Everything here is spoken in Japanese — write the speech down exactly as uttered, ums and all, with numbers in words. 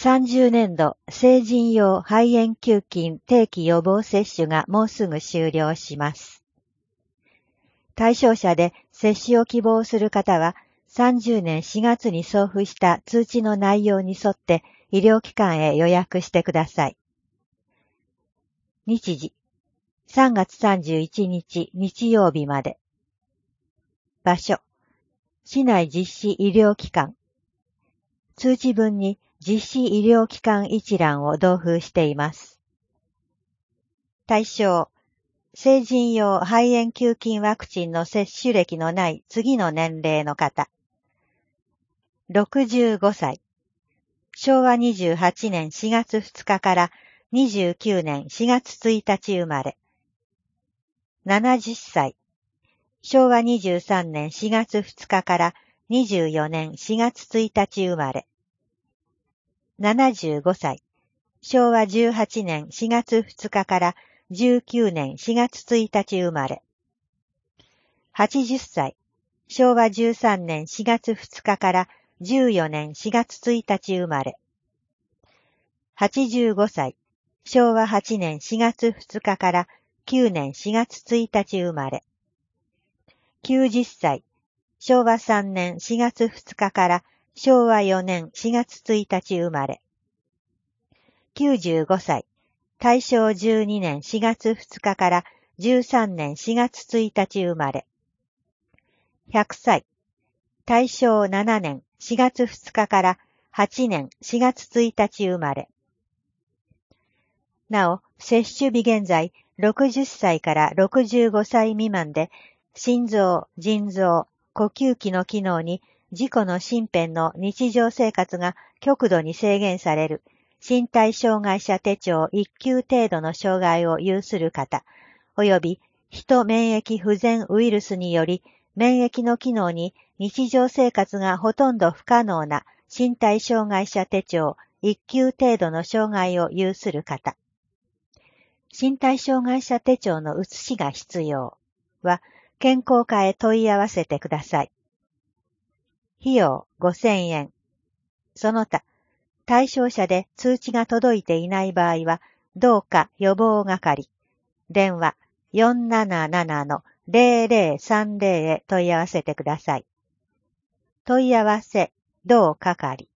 さんじゅうねんど成人用肺炎球菌定期予防接種がもうすぐ終了します。対象者で接種を希望する方は、さんじゅうねんしがつに送付した通知の内容に沿って医療機関へ予約してください。日時、さんがつさんじゅういちにち日曜日まで。場所、市内実施医療機関。通知文に実施医療機関一覧を同封しています。対象、成人用肺炎球菌ワクチンの接種歴のない次の年齢の方。ろくじゅうごさい。しょうわにじゅうはちねんしがつふつかからにじゅうきゅうねんしがつついたち生まれ。ななじゅっさい。しょうわにじゅうさんねんしがつふつかからにじゅうよねんしがつついたち生まれ。ななじゅうごさい。しょうわじゅうはちねんしがつふつかからじゅうきゅうねんしがつついたち生まれ。はちじゅっさい。しょうわじゅうさんねんしがつふつかからじゅうよねんしがつついたち生まれ。はちじゅうごさい。しょうわはちねんしがつふつかからきゅうねんしがつついたち生まれ。きゅうじゅっさい。しょうわさんねんしがつふつかからしょうわよねんしがつついたち生まれ。きゅうじゅうごさい。たいしょうじゅうにねんしがつふつかからじゅうさんねんしがつついたち生まれ。ひゃくさい。たいしょうななねんしがつふつかからはちねんしがつついたち生まれ。なお、接種日現在、ろくじゅっさいからろくじゅうごさい未満で、心臓、腎臓、呼吸器の機能に自己の身辺の日常生活が極度に制限される身体障害者手帳いっきゅう程度の障害を有する方、及びヒト免疫不全ウイルスにより免疫の機能に日常生活がほとんど不可能な身体障害者手帳いっきゅう程度の障害を有する方、身体障害者手帳の写しが必要は、健康課へ問い合わせてください。費用ごせんえん。その他、対象者で通知が届いていない場合は、どうか予防係、電話 よんななななのゼロゼロさんゼロ へ問い合わせてください。問い合わせ、同係。